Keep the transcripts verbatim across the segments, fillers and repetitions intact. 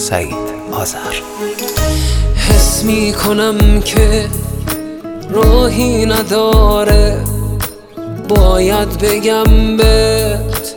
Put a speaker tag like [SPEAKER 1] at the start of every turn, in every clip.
[SPEAKER 1] سعید آذر.
[SPEAKER 2] حس می کنم که راهی نداره، باید بگم بهت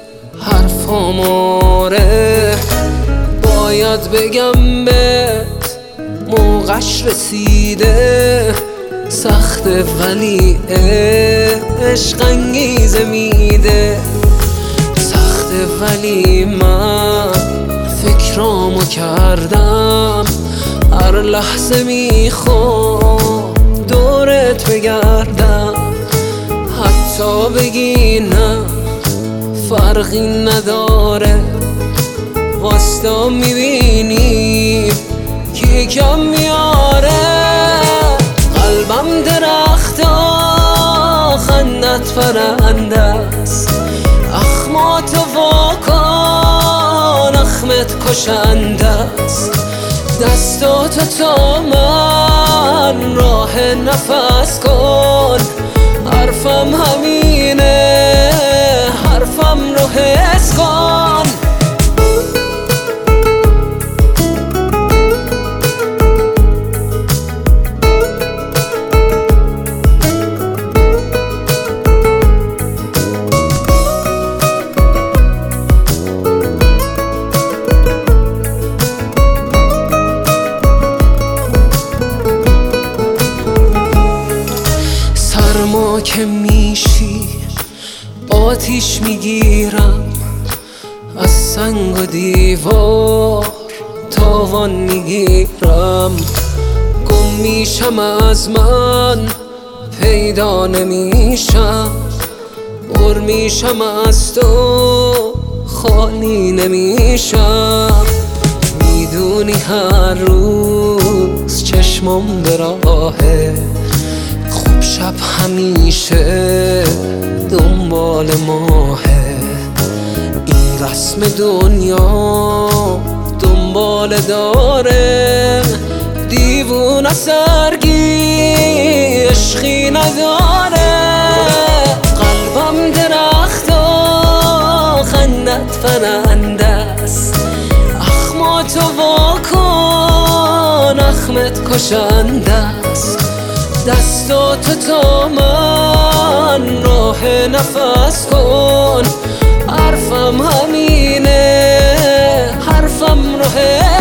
[SPEAKER 2] حرفاماره، باید بگم بهت موقعش رسیده. سخته ولی عشق انگیزه میده، سخته ولی من فکرامو کردم. هر لحظه میخوام دورت بگردم، حتی بگی نه فرقی نداره. واستا میبینی که یکم میاره، قلبم درختا خندت پرنده است. اخماتو واکن اخمت کشنده است. دستاتو تا من راه نفس کن. حرفم همینه، حرفم رو حس کن. ما که میشی آتیش میگیرم، از سنگ و دیوار تاوان میگیرم. گم میشم از من پیدا نمیشم، پر میشم از تو خالی نمیشم. میدونی هر روز چشمم به راهه، شب همیشه دنبال ماهه. این رسم دنیا دنبال داره، دیوونه سرگی عشقی نداره. قلبم درختا خندت پرنده است. اخماتو واکن اخمت کشنده است. دستاتو تا من راه نفس کن. حرفم همینه، حرفم رو